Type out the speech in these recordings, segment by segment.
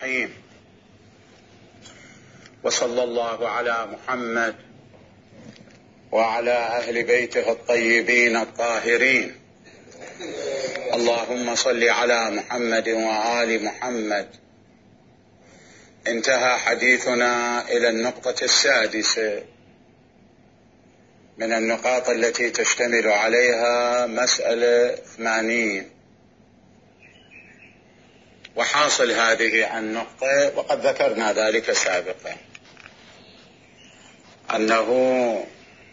الرحيم. وصلى الله على محمد وعلى أهل بيته الطيبين الطاهرين. اللهم صل على محمد وآل محمد. انتهى حديثنا إلى النقطة السادسة من النقاط التي تشتمل عليها مسألة 80. وحاصل هذه النقطة، وقد ذكرنا ذلك سابقا، أنه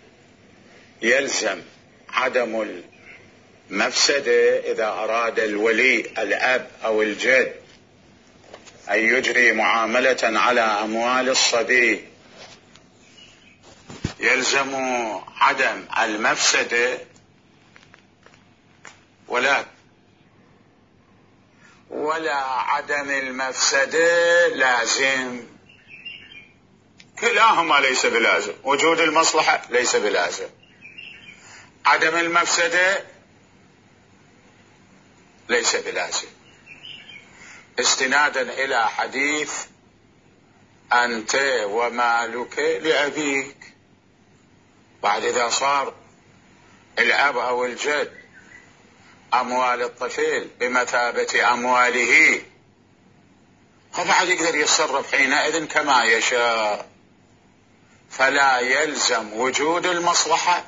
يلزم عدم المفسدة إذا أراد الولي الأب أو الجد أن يجري معاملة على أموال الصبي، يلزم عدم المفسدة ولا عدم المفسدة لازم. كلاهما ليس بلازم. وجود المصلحة ليس بلازم. عدم المفسدة ليس بلازم، استنادا إلى حديث أنت ومالك لأبيك. بعد إذا صار الأب أو الجد أموال الطفل بمثابة أمواله، فبعد يقدر يتصرف حينئذ كما يشاء، فلا يلزم وجود المصلحة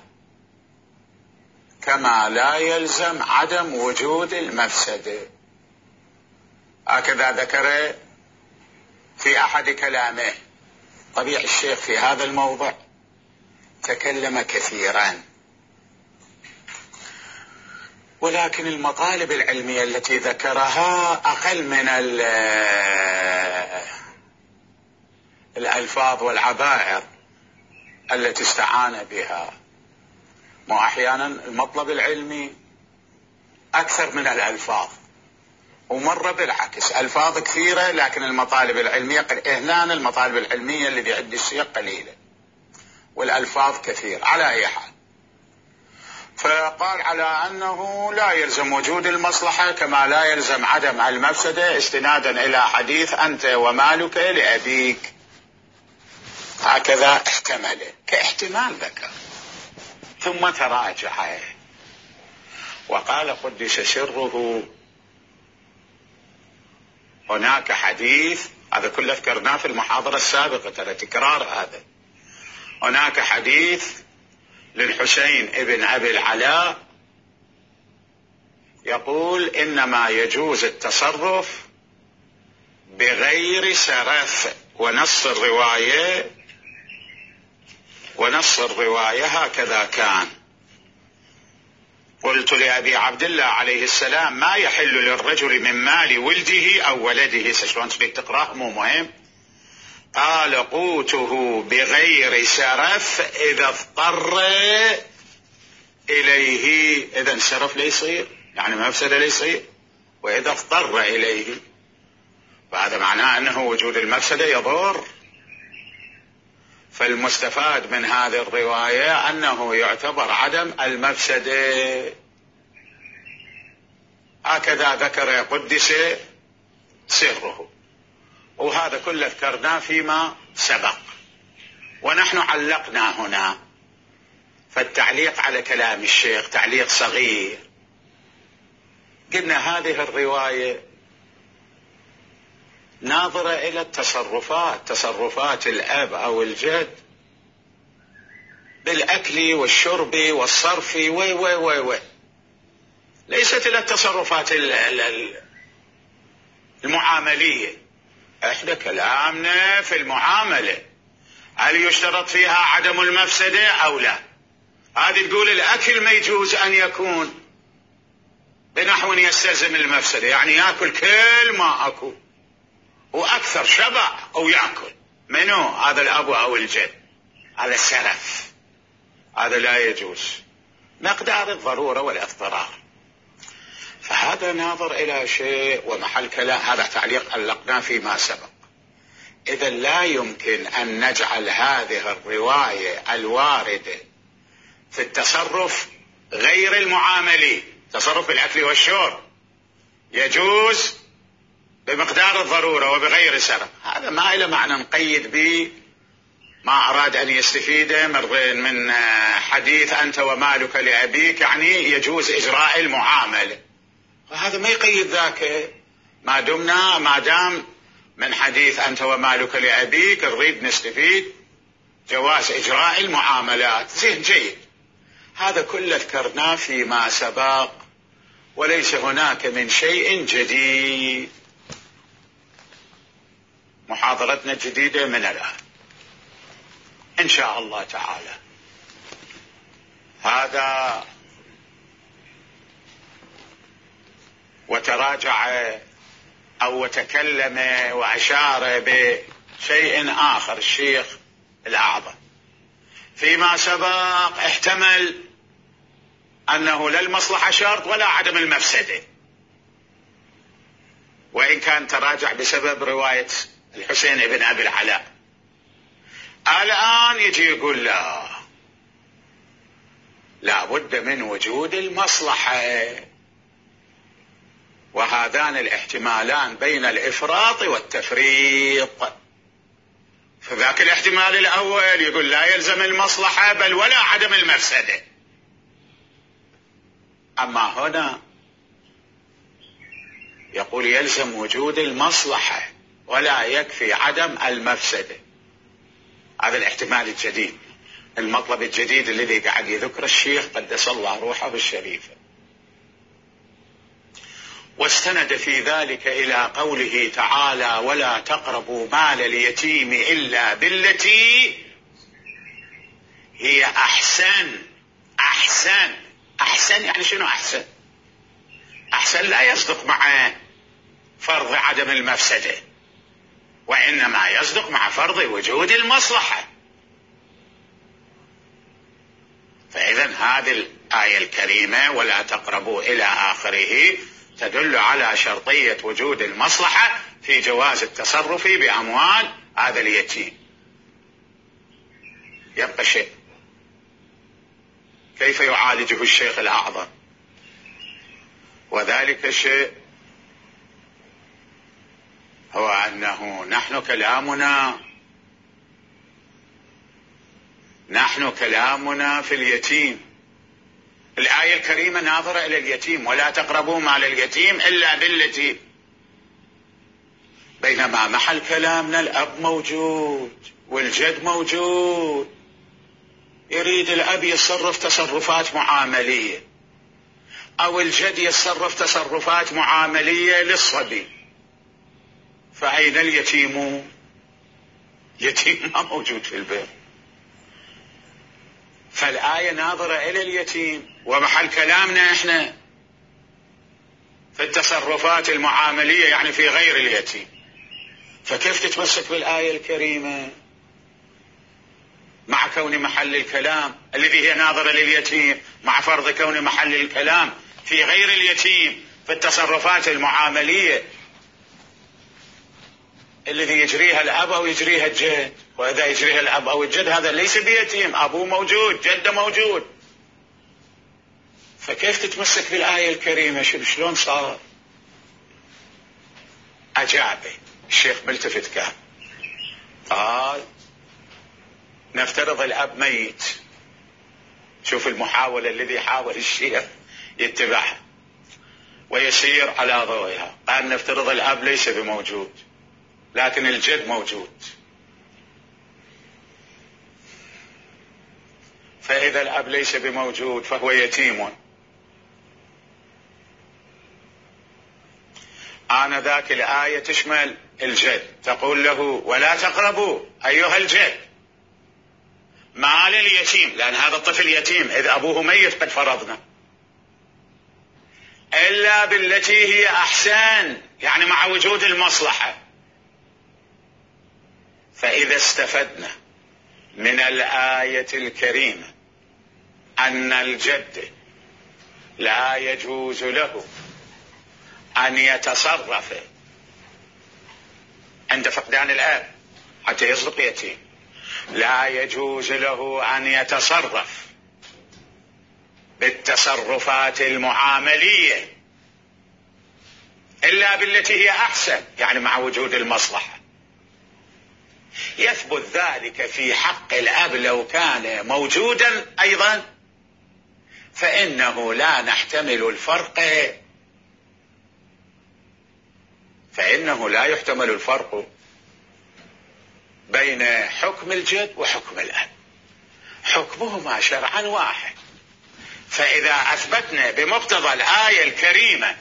كما لا يلزم عدم وجود المفسدة. هكذا ذكر في أحد كلامه. طبيعي الشيخ في هذا الموضع تكلم كثيرا، ولكن المطالب العلمية التي ذكرها أقل من الألفاظ والعبائر التي استعان بها. وأحيانا المطلب العلمي أكثر من الألفاظ، ومرة بالعكس ألفاظ كثيرة لكن المطالب العلمية هنا المطالب العلمية الذي عند الشيخ قليلة والألفاظ كثير. على أي حال، فقال على أنه لا يلزم وجود المصلحة كما لا يلزم عدم المفسدة، استنادا إلى حديث أنت ومالك لأبيك. هكذا احتمله كاحتمال ذكر، ثم تراجع وقال قدس سره هناك حديث، هذا كله ذكرناه في المحاضرة السابقة، ترى تكرار هذا. هناك حديث للحسين ابن أبي العلاء يقول إنما يجوز التصرف بغير سرف، ونص الرواية هكذا كان. قلت لأبي عبد الله عليه السلام ما يحل للرجل من مال ولده أو ولده، شلون تريد تقرأ مو مهم. قال قوته بغير سرف إذا اضطر إليه. إذا سرف لا يصير، يعني مفسدة لا يصير، وإذا اضطر إليه فهذا معناه أنه وجود المفسدة يضر. فالمستفاد من هذه الرواية أنه يعتبر عدم المفسدة. هكذا ذكر قدس سره، وهذا كله ذكرناه فيما سبق، ونحن علقنا هنا. فالتعليق على كلام الشيخ تعليق صغير. قلنا هذه الرواية ناظرة إلى التصرفات، تصرفات الأب أو الجد بالأكل والشرب والصرف ليست إلى التصرفات المعاملية. احنا كلامنا في المعاملة، هل يشترط فيها عدم المفسدة أو لا؟ هذه تقول الأكل ما يجوز أن يكون بنحو يستلزم المفسدة، يعني يأكل كل ما أكل وأكثر شبع أو يأكل. منو هذا؟ الأب أو الجد. هذا السرف، هذا لا يجوز، مقدار الضرورة والاضطرار. فهذا ناظر إلى شيء ومحل كلام. هذا تعليق علقناه فيما سبق. إذا لا يمكن أن نجعل هذه الرواية الواردة في التصرف غير المعاملي، تصرف الأكل والشرب يجوز بمقدار الضرورة وبغير سرف، هذا ما له معنى نقيد به ما أراد أن يستفيد من حديث أنت ومالك لأبيك، يعني يجوز إجراء المعاملة، وهذا ما يقيد ذاك. ما دام من حديث أنت ومالك لأبيك نريد نستفيد جواز إجراء المعاملات، زين جيد. هذا كله ذكرناه فيما سبق، وليس هناك من شيء جديد. محاضرتنا الجديدة من الآن إن شاء الله تعالى. هذا وتراجع أو تكلم وأشار بشيء آخر الشيخ الأعظم فيما سبق، احتمل أنه لا المصلحة شرط ولا عدم المفسدة، وإن كان تراجع بسبب رواية الحسين بن أبي العلاء. الآن يجي يقول لا بد من وجود المصلحة، وهذان الاحتمالان بين الإفراط والتفريط. فذاك الاحتمال الأول يقول لا يلزم المصلحة بل ولا عدم المفسدة، أما هنا يقول يلزم وجود المصلحة ولا يكفي عدم المفسدة. هذا الاحتمال الجديد، المطلب الجديد الذي قاعد يذكر الشيخ قدس الله روحه الشريفة. واستند في ذلك إلى قوله تعالى ولا تقربوا مال اليتيم إلا بالتي هي أحسن. أحسن يعني شنو أحسن؟ أحسن لا يصدق مع فرض عدم المفسدة، وإنما يصدق مع فرض وجود المصلحة. فإذا هذه الآية الكريمة ولا تقربوا إلى آخره تدل على شرطية وجود المصلحة في جواز التصرف بأموال هذا اليتيم. يبقى شيء، كيف يعالجه الشيخ الأعظم؟ وذلك الشيء هو أنه نحن كلامنا في اليتيم. الآية الكريمة ناظرة إلى اليتيم، ولا تقربوا مال اليتيم إلا بالتي، بينما محل كلامنا الأب موجود والجد موجود. يريد الأب يتصرف تصرفات معاملية أو الجد يتصرف تصرفات معاملية للصبي، فأين اليتيم؟ يتيم ما موجود في البيت. فالآية ناظرة إلى اليتيم، ومحل كلامنا إحنا في التصرفات المعاملية يعني في غير اليتيم. فكيف تتمسك بالآية الكريمة مع كون محل الكلام الذي هي ناظرة لليتيم مع فرض كون محل الكلام في غير اليتيم في التصرفات المعاملية الذي يجريها الأب أو يجريها الجد؟ وإذا يجريها الأب أو الجد هذا ليس بيتيم، أبوه موجود جده موجود. فكيف تتمسك بالآية الكريمة؟ شلون صار؟ أجاب الشيخ ملتفت كان قال نفترض الأب ميت. شوف المحاولة الذي حاول الشيخ يتبعها ويسير على ضوئها. قال نفترض الأب ليس بموجود لكن الجد موجود، فإذا الأب ليس بموجود فهو يتيم. آنذاك الآية تشمل الجد، تقول له ولا تقربوا أيها الجد مال اليتيم، لأن هذا الطفل يتيم إذ أبوه ميت قد فرضنا، إلا بالتي هي أحسن، يعني مع وجود المصلحة. فإذا استفدنا من الآية الكريمة أن الجد لا يجوز له أن يتصرف عند فقدان الآب حتى يصدق يتيم، لا يجوز له أن يتصرف بالتصرفات المعاملية إلا بالتي هي أحسن، يعني مع وجود المصلحة. يثبت ذلك في حق الأب لو كان موجودا أيضا، فإنه لا نحتمل الفرق، فإنه لا يحتمل الفرق بين حكم الجد وحكم الأب، حكمهما شرعا واحد. فإذا أثبتنا بمقتضى الآية الكريمة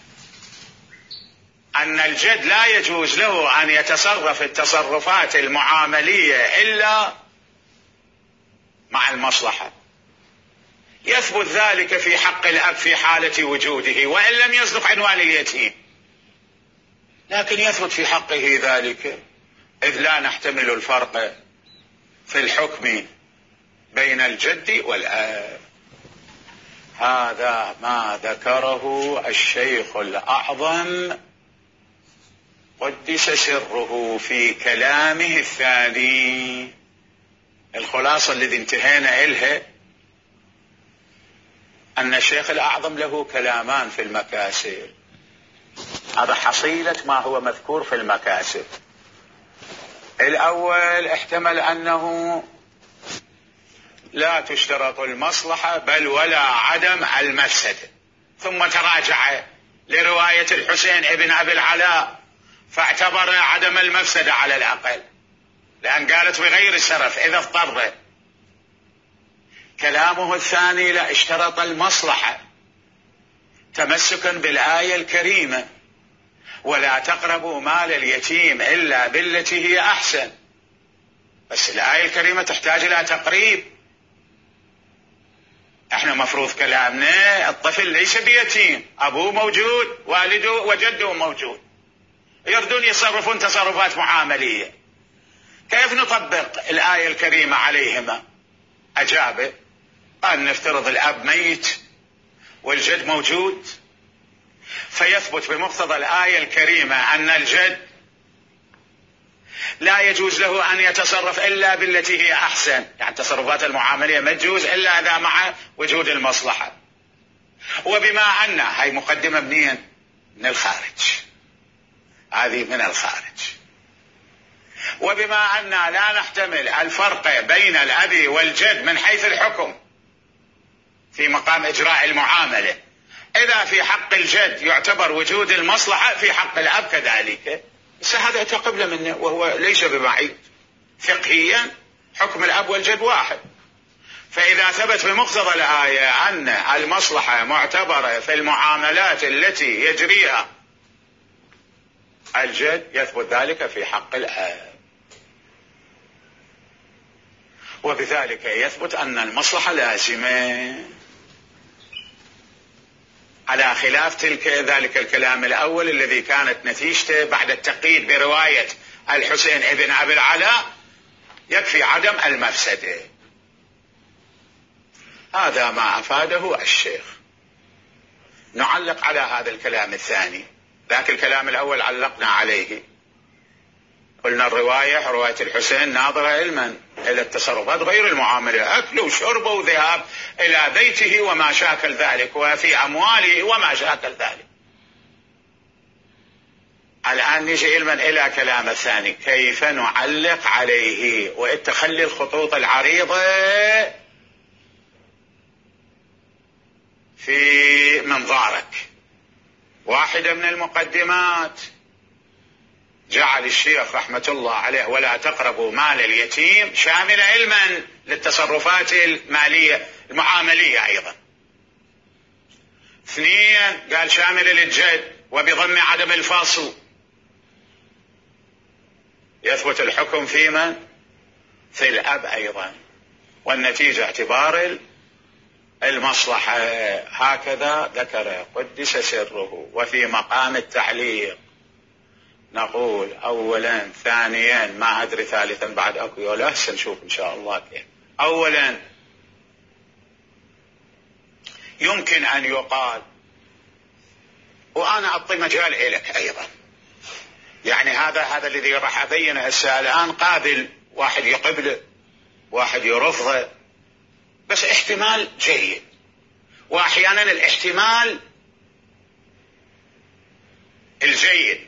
أن الجد لا يجوز له أن يتصرف التصرفات المعاملية إلا مع المصلحة، يثبت ذلك في حق الأب في حالة وجوده وإن لم يصدق عنوان اليتيم، لكن يثبت في حقه ذلك، إذ لا نحتمل الفرق في الحكم بين الجد والأب. هذا ما ذكره الشيخ الأعظم قدس سره في كلامه الثاني. الخلاصة الذي انتهينا إلها أن الشيخ الأعظم له كلامان في المكاسب، هذا حصيلة ما هو مذكور في المكاسب. الأول احتمل أنه لا تشترط المصلحة بل ولا عدم المفسدة، ثم تراجع لرواية الحسين ابن أبي العلاء فاعتبر عدم المفسدة على الأقل، لأن قالت بغير السرف إذا اضطر. كلامه الثاني لا، اشترط المصلحة تمسكا بالآية الكريمة ولا تقربوا مال اليتيم إلا بالتي هي أحسن، بس الآية الكريمة تحتاج إلى تقريب. احنا مفروض كلامنا الطفل ليس بيتيم، أبوه موجود، والده وجده موجود، يردون يصرفون تصرفات معاملية، كيف نطبق الآية الكريمة عليهما؟ أجاب قال نفترض الأب ميت والجد موجود، فيثبت بمقتضى الآية الكريمة أن الجد لا يجوز له أن يتصرف إلا بالتي هي أحسن، يعني التصرفات المعاملية ما تجوز إلا إذا مع وجود المصلحة. وبما أن هاي مقدمة منين؟ من الخارج، هذه من الخارج. وبما أن لا نحتمل الفرق بين الأب والجد من حيث الحكم في مقام إجراء المعاملة، إذا في حق الجد يعتبر وجود المصلحة في حق الأب كذلك، بس هذا أتى قبل منه وهو ليس ببعيد. فقهيا حكم الأب والجد واحد، فإذا ثبت بمقتضى الآية أن المصلحة معتبرة في المعاملات التي يجريها الجد، يثبت ذلك في حق الأب، وبذلك يثبت أن المصلحة لازمة، على خلاف ذلك الكلام الأول الذي كانت نتيجته بعد التقييد برواية الحسين ابن أبي العلاء يكفي عدم المفسدة. هذا ما أفاده الشيخ. نعلق على هذا الكلام الثاني، ذاك الكلام الأول علقنا عليه، قلنا رواية الحسين ناظرة علما إلى التصرفات غير المعاملة، أكل وشرب وذهاب إلى بيته وما شاكل ذلك، وفي أمواله وما شاكل ذلك. الآن نجي علما إلى كلام الثاني، كيف نعلق عليه وتخلي الخطوط العريضة في منظارك. واحدة من المقدمات جعل الشيخ رحمة الله عليه ولا تقربوا مال اليتيم شامل علما للتصرفات المالية المعاملية أيضا. اثنين قال شامل للجد وبضم عدم الفاصل، يثبت الحكم في من؟ في الأب أيضا، والنتيجة اعتبار المصلحة. هكذا ذكر قدس سره. وفي مقام التعليق نقول أولا، ثانيا، ما أدري ثالثا بعد أكو ولا هسه نشوف إن شاء الله كيف. أولا يمكن أن يقال، وأنا أعطي مجال إليك أيضا، يعني هذا الذي راح أبينه هسه الآن قابل، واحد يقبله واحد يرفضه، بس احتمال جيد. وأحيانا الاحتمال الجيد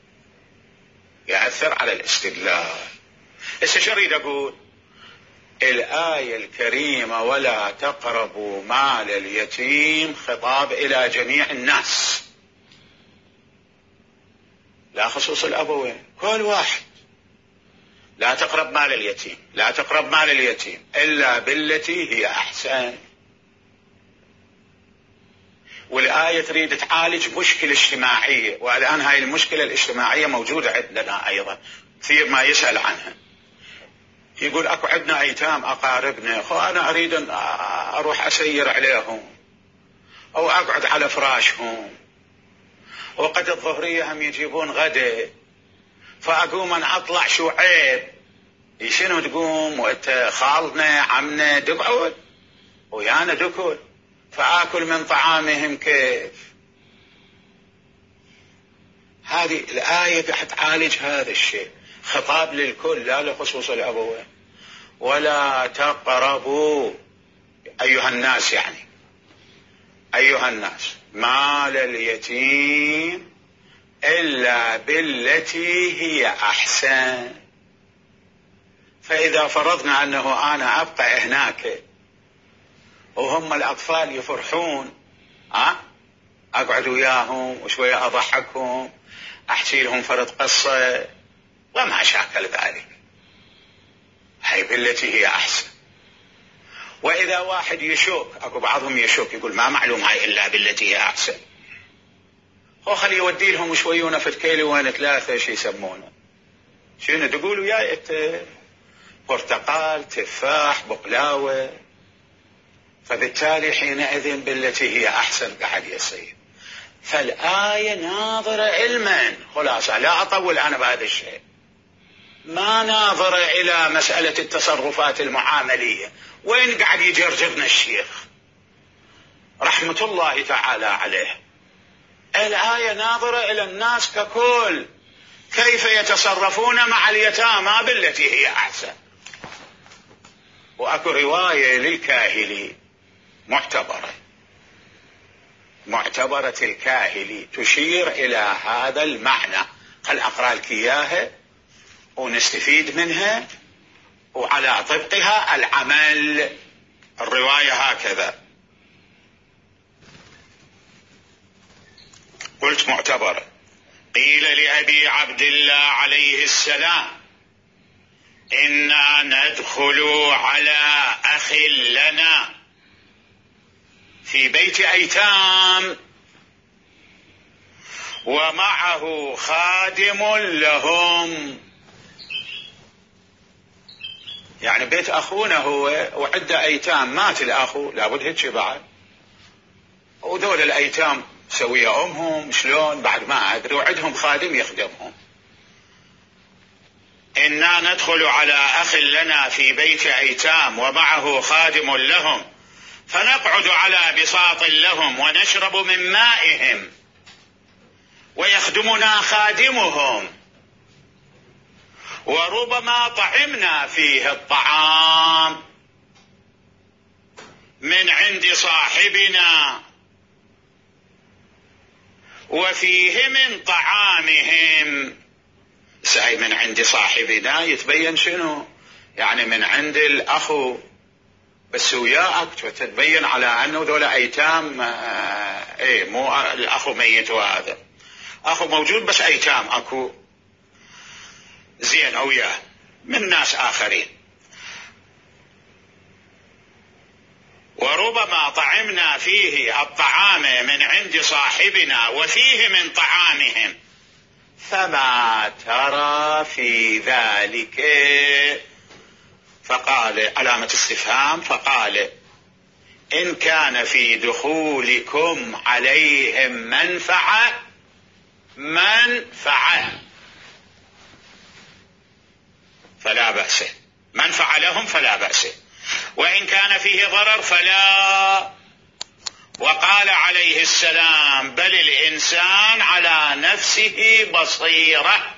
يأثر على الاستدلال. هسه شو اريد اقول؟ الآية الكريمة ولا تقربوا مال اليتيم خطاب إلى جميع الناس، لا خصوص الأبوين، كل واحد. لا تقرب مال اليتيم، لا تقرب مال اليتيم إلا بالتي هي أحسن. والآية تريد تعالج مشكلة اجتماعية، والآن هاي المشكلة الاجتماعية موجودة عندنا أيضا، كثير ما يسأل عنها. يقول اكو عندنا ايتام اقاربنا، انا اريد ان اروح اسير عليهم او اقعد على فراشهم، وقد الظهرية هم يجيبون غدا، فاقوم ان اطلع، شو عيب؟ شنو تقوم وانت خالنا عمنا تقعد ويانا دكل فاكل من طعامهم؟ كيف؟ هذه الآية قاعد تعالج هذا الشيء، خطاب للكل لا لخصوص الأبوين. ولا تقربوا أيها الناس، يعني أيها الناس، مال اليتيم إلا بالتي هي أحسن. فإذا فرضنا أنه أنا أبقى هناك وهم الأطفال يفرحون، أقعد وياهم وشوية أضحكهم، أحكي لهم فرد قصة وما شاكل ذلك، هي بالتي هي أحسن. وإذا واحد يشوك، أكو بعضهم يشوك يقول ما معلوم هاي إلا بالتي هي أحسن، هو خلي يودي لهم شوية نفت كيلو وين 3 شي يسمونه، شنو تقولوا يا برتقال تفاح بقلاوة. فبالتالي حينئذ بالتي هي أحسن قاعد يصير. فالآية ناظرة علما، خلاصة لا أطول أنا بهذا الشيء، ما ناظرة إلى مسألة التصرفات المعاملية. وين قاعد يجرجرنا الشيخ رحمة الله تعالى عليه؟ الآية ناظرة إلى الناس ككل، كيف يتصرفون مع اليتامى بالتي هي أحسن. وأكو رواية للكاهلي معتبرة الكاهلي تشير إلى هذا المعنى، خل أقرأ لك إياها ونستفيد منها وعلى طبقها العمل. الرواية هكذا، قلت معتبرة. قيل لأبي عبد الله عليه السلام إنا ندخل على أخ لنا في بيت أيتام ومعه خادم لهم، يعني بيت أخونا هو وعده أيتام، مات الأخو لابد هيك بعد، ودول الأيتام سوية أمهم شلون بعد ما أدري، وعندهم خادم يخدمهم. إنا ندخل على أخ لنا في بيت أيتام ومعه خادم لهم فنقعد على بساط لهم ونشرب من مائهم ويخدمنا خادمهم، وربما طعمنا فيه الطعام من عند صاحبنا وفيه من طعامهم. ساي من عند صاحبنا يتبين شنو؟ يعني من عند الأخو، بس وياك تتبين على أنه ذولا أيتام، مو الأخو ميت وهذا أخو موجود بس أيتام أكو زين أو وياه من ناس آخرين. وربما طعمنا فيه الطعام من عند صاحبنا وفيه من طعامهم فما ترى في ذلك؟ فقال علامة استفهام، فقال إن كان في دخولكم عليهم منفعة فلا بأس، منفعة لهم فلا بأس، وإن كان فيه ضرر فلا. وقال عليه السلام بل الإنسان على نفسه بصيرة،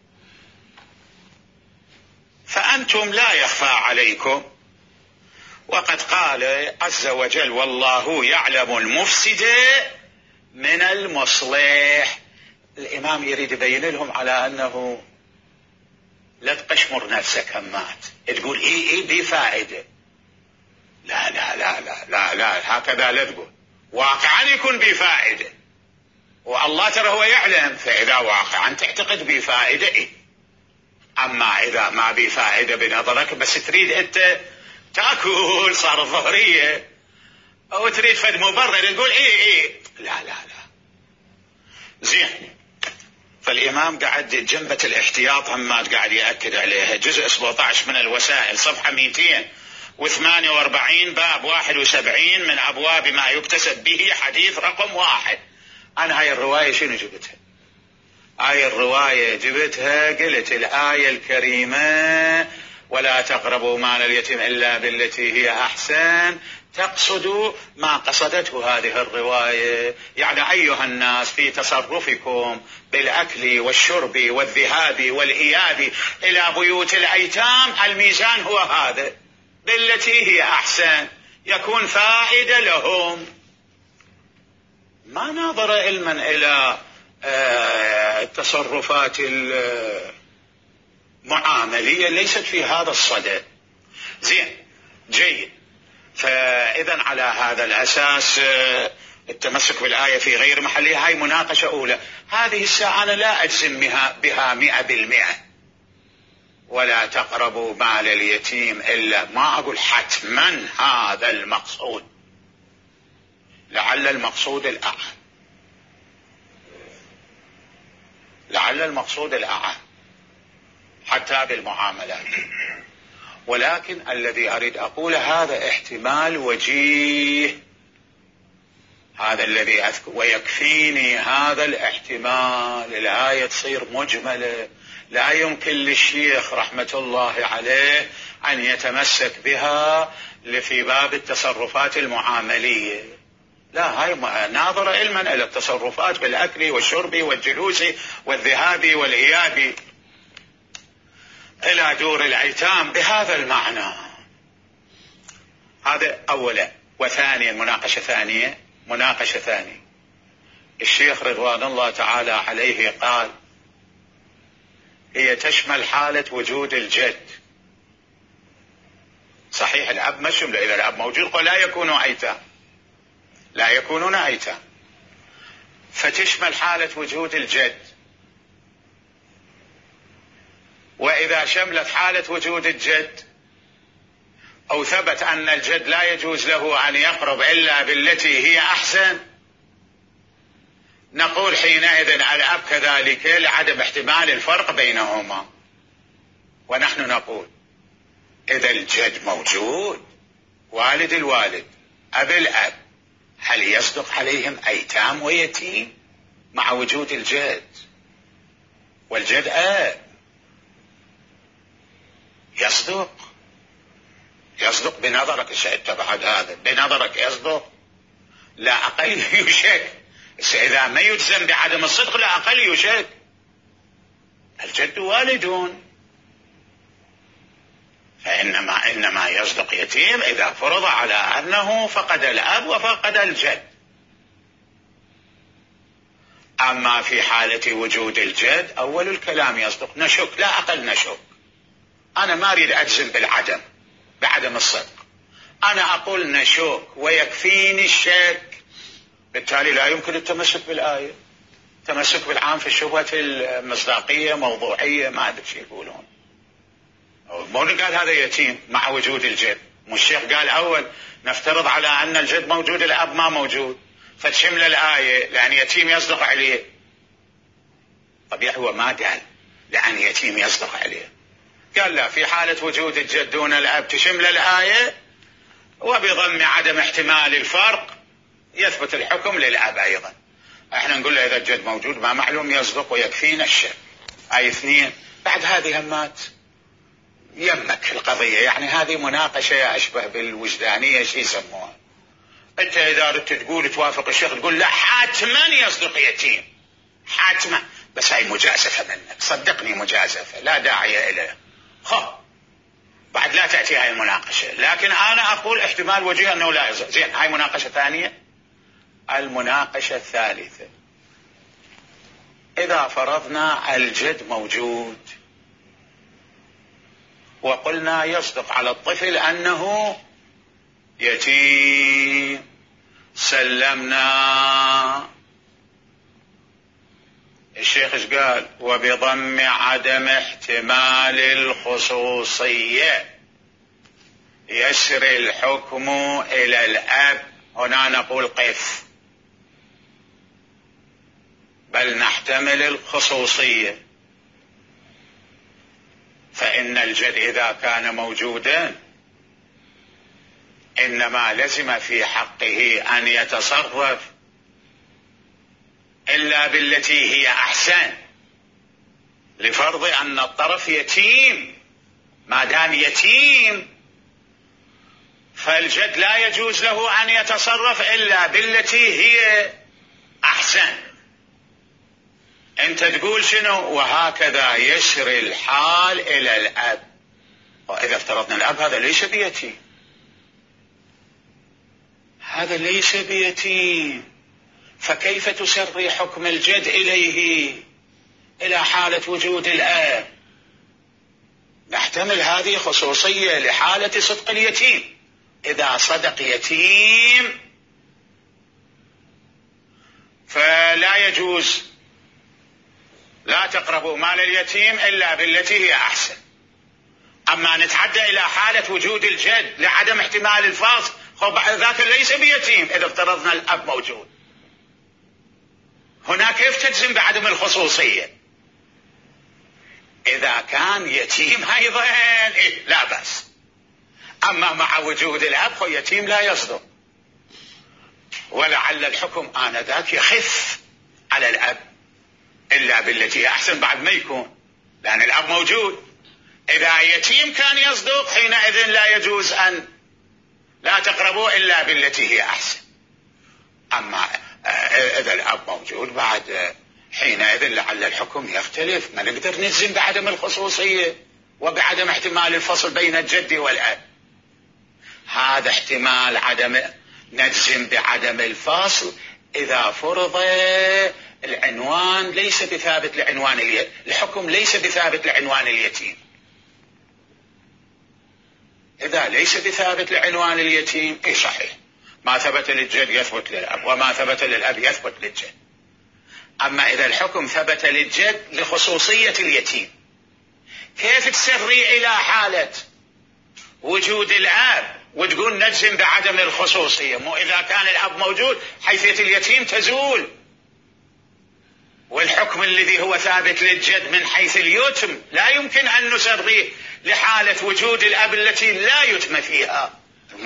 فأنتم لا يخفى عليكم. وقد قال عز وجل والله يعلم المفسد من المصلح، الإمام يريد يبين لهم على أنه لا تقشمر نفسك همات تقول إيه دي فائدة. لا لا لا لا لا لا هكذا لا تقول، واقعا يكون بفائدة، والله ترى هو يعلم، فإذا واقعا تعتقد بفائدة إيه. أما إذا ما بفائدة بنظرك بس تريد أنت تأكل صار الظهرية أو تريد فد مبرر تقول إيه لا لا لا. زين، فالإمام قاعد جنبة الاحتياط همات قاعد يأكد عليها. جزء 17 من الوسائل صفحة 248 باب 71 من أبواب ما يكتسب به حديث رقم 1. أنا هاي الرواية شنو جبتها؟ هاي الرواية جبتها قلت الآية الكريمة ولا تقربوا مال اليتيم إلا بالتي هي أحسن تقصد ما قصدته هذه الرواية. يعني أيها الناس في تصرفكم بالأكل والشرب والذهاب والإياب إلى بيوت الأيتام الميزان هو هذا، بالتي هي أحسن، يكون فائدة لهم. ما ناظر علما إلى التصرفات المعاملية، ليست في هذا الصدد. زين جيد. فإذا على هذا الأساس التمسك بالآية في غير محلها هاي مناقشة أولى. هذه الساعة أنا لا أجزم بها 100%. ولا تقربوا مال اليتيم إلا، ما أقول حتما هذا المقصود، لعل المقصود الأعم، لعل المقصود الأعم حتى بالمعاملات. ولكن الذي أريد أقول هذا احتمال وجيه، هذا الذي أذكر، ويكفيني هذا الاحتمال. الآية تصير مجملة، لا يمكن للشيخ رحمة الله عليه أن يتمسك بها في باب التصرفات المعاملية. لا، هاي ناظر علما إلى التصرفات بالأكل والشرب والجلوس والذهاب والإياب إلى دور الأيتام بهذا المعنى. هذا أولا. وثانيا مناقشة ثانية الشيخ رضوان الله تعالى عليه قال هي تشمل حالة وجود الجد. صحيح الأب ما شمل، إذا الأب موجود لا يكونون أيتام، فتشمل حالة وجود الجد. وإذا شملت حالة وجود الجد أو ثبت أن الجد لا يجوز له أن يقرب إلا بالتي هي أحسن، نقول حينئذ الأب كذلك لعدم احتمال الفرق بينهما. ونحن نقول إذا الجد موجود، والد الوالد، أب الأب، هل يصدق عليهم أيتام ويتيم مع وجود الجد؟ والجد أب يصدق بنظرك. شهدت بعد هذا بنظرك يصدق، لا أقل يشك. إذا ما يجزم بعدم الصدق لا أقل يشك. الجد والدون، فإنما يصدق يتيم إذا فرض على أنه فقد الأب وفقد الجد. أما في حالة وجود الجد أول الكلام يصدق، نشك لا أقل نشك. أنا ما أريد أجزم بعدم الصدق، أنا أقول نشك ويكفيني الشك. بالتالي لا يمكن التمسك بالآية، التمسك بالعام في الشبهة المصداقية موضوعية ما أدري شو يقولون. مو قال هذا يتيم مع وجود الجد، مو الشيخ قال أول نفترض على أن الجد موجود الأب ما موجود فتشمل الآية لأن يتيم يصدق عليه. طبيعي هو ما قال لأن يتيم يصدق عليه، قال لا، في حالة وجود الجد دون الأب تشمل الآية، وبضم عدم احتمال الفرق يثبت الحكم للأب أيضا. احنا نقول له إذا الجد موجود ما معلوم يصدق ويكفينا الشك. أي اثنين. بعد هذه همات يمك القضية، يعني هذه مناقشة أشبه بالوجدانية شي يسموها. أنت إذا أردت تقول توافق الشيخ تقول لا حتما يصدق يتيم، حتما، بس هاي مجازفة منك، صدقني مجازفة لا داعي إليه. بعد لا تأتي هاي المناقشة. لكن أنا أقول احتمال وجيه أنه لا يصدق. زين، هاي مناقشة ثانية. المناقشة الثالثة إذا فرضنا الجد موجود وقلنا يصدق على الطفل أنه يتيم، سلمنا. الشيخ ايش قال؟ وبضم عدم احتمال الخصوصية يسري الحكم إلى الأب. هنا نقول قف، بل نحتمل الخصوصية، فإن الجد إذا كان موجودا إنما لزم في حقه أن يتصرف إلا بالتي هي أحسن، لفرض أن الطرف يتيم. ما دام يتيم فالجد لا يجوز له أن يتصرف إلا بالتي هي أحسن. أنت تقول شنو؟ وهكذا يسري الحال إلى الأب. وإذا افترضنا الأب هذا ليس بيتيم، هذا ليس بيتيم، فكيف تسري حكم الجد إليه إلى حالة وجود الأب؟ نحتمل هذه خصوصية لحالة صدق اليتيم. إذا صدق يتيم فلا يجوز، لا تقربوا مال اليتيم إلا بالتي هي أحسن. أما نتعدى إلى حالة وجود الجد لعدم احتمال الفاصل، ذاك ليس بيتيم إذا افترضنا الأب موجود. هنا كيف تجزم بعدم الخصوصية؟ إذا كان يتيم أيضا لا بأس، أما مع وجود الأب يتيم لا يصدق، ولعل الحكم آنذاك يخف على الأب إلا بالتي أحسن بعد ما يكون، لأن الأب موجود. إذا يتيم كان يصدق حينئذ لا يجوز أن لا تقربوا إلا بالتي هي أحسن. أما إذا الأب موجود بعد حينئذ لعل الحكم يختلف، ما نقدر نجزم بعدم الخصوصية وبعدم احتمال الفصل بين الجد والأب. هذا احتمال عدم نجزم بعدم الفصل إذا فرض العنوان ليس بثابت لعنوان الحكم ليس بثابت لعنوان اليتيم. إذا ليس بثابت لعنوان اليتيم صحيح، ما ثبت للجد يثبت للأب، وما ثبت للأب يثبت للجد. أما إذا الحكم ثبت للجد لخصوصية اليتيم، كيف تسري إلى حالة وجود الأب وتقول نجزم بعدم الخصوصية؟ مو إذا كان الأب موجود حيثية اليتيم تزول، والحكم الذي هو ثابت للجد من حيث اليتم لا يمكن أن نسريه لحالة وجود الأب التي لا يتم فيها.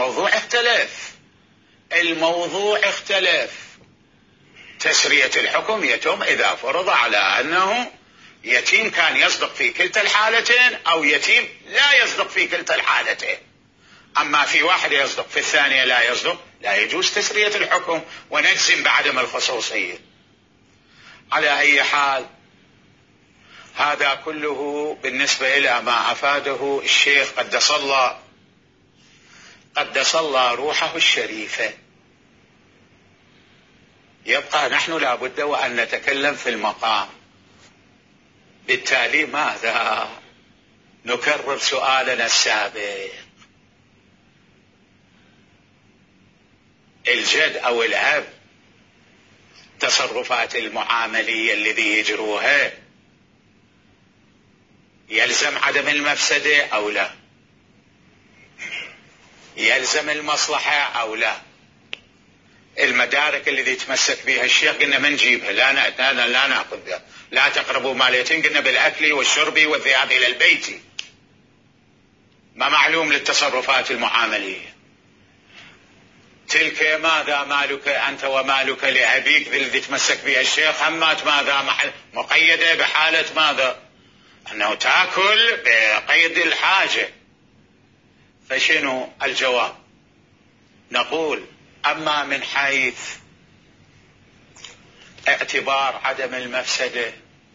الموضوع اختلف. تسرية الحكم يتم إذا فرض على أنه يتيم كان يصدق في كلتا الحالتين أو يتيم لا يصدق في كلتا الحالتين. أما في واحد يصدق في الثانية لا يصدق، لا يجوز تسرية الحكم ونجزم بعدم الخصوصية. على أي حال هذا كله بالنسبة إلى ما أفاده الشيخ قدس الله روحه الشريفة. يبقى نحن لابد وأن نتكلم في المقام. بالتالي ماذا؟ نكرر سؤالنا السابق. الجد أو الأب تصرفات المعاملية الذي يجروها يلزم عدم المفسدة أو لا؟ يلزم المصلحة أو لا؟ المدارك الذي يتمسك بها الشيخ قلنا ما نجيبها، لا نأخذ بها. لا تقربوا مال اليتيم قلنا بالأكل والشرب والذهاب إلى البيت، ما معلوم للتصرفات المعاملية. تلك ماذا مالك أنت ومالك لأبيك الذي يتمسك بها الشيخ همات ماذا مقيدة بحالة ماذا؟ أنه تأكل بقيد الحاجة. فشنو الجواب؟ نقول أما من حيث اعتبار عدم المفسدة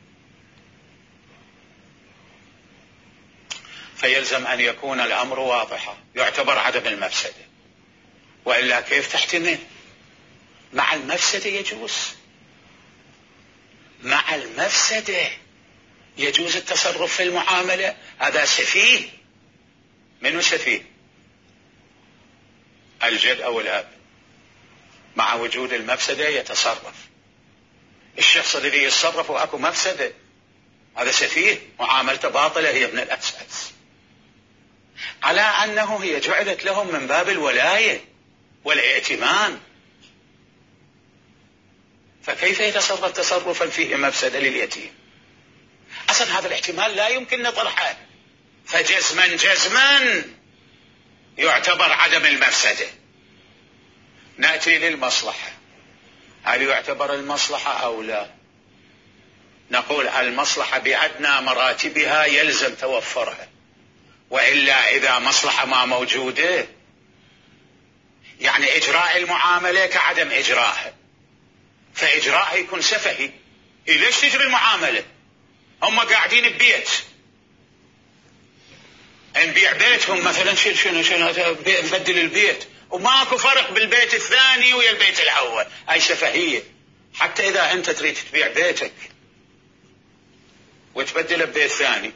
فيلزم أن يكون الأمر واضحا، يعتبر عدم المفسدة، وإلا كيف تحتمل؟ مع المفسدة يجوز، مع المفسدة يجوز التصرف في المعاملة. هذا سفيه. منو سفيه؟ الجد أو الأب. مع وجود المفسدة يتصرف. الشخص الذي يتصرف وأكو مفسدة هذا سفيه، معاملته باطلة هي من الأساس، على أنه هي جعلت لهم من باب الولاية والائتمان، فكيف يتصرف تصرفا فيه مفسدة لليتيم؟ أصلا هذا الاحتمال لا يمكن نطرحه، فجزما يعتبر عدم المفسدة. نأتي للمصلحة، هل يعتبر المصلحة أو لا؟ نقول المصلحة بأدنى مراتبها يلزم توفرها، وإلا إذا مصلحة ما موجودة يعني إجراء المعاملة كعدم إجراءها، فإجراءها يكون سفهي. ليش تجري المعاملة؟ هم قاعدين ببيت، نبيع بيتهم مثلا، شنو نبدل البيت وماكو فرق بالبيت الثاني ويا البيت الأول، هاي سفهية. حتى إذا أنت تريد تبيع بيتك وتبدله ببيت ثاني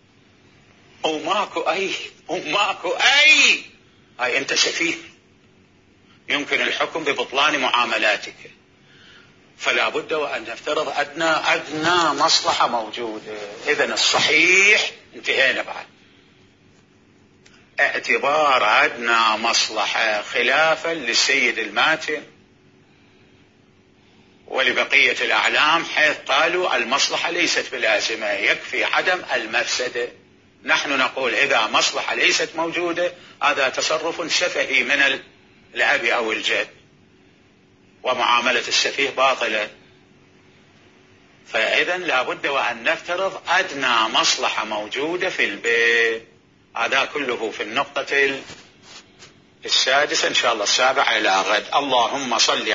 وماكو أي هاي أنت سفيه، يمكن الحكم ببطلان معاملاتك. فلا بد وأن نفترض أدنى مصلحة موجودة. إذن الصحيح انتهينا بعد اعتبار أدنى مصلحة، خلافا للسيد الماتن ولبقية الأعلام، حيث قالوا المصلحة ليست بلازمة، يكفي عدم المفسدة. نحن نقول إذا مصلحة ليست موجودة هذا تصرف سفهي من الأب أو الجد، ومعاملة السفيه باطلة. فإذا لابد وأن نفترض أدنى مصلحة موجودة في البيت. هذا كله في النقطة السادسة، إن شاء الله السابعة إلى غد. اللهم صل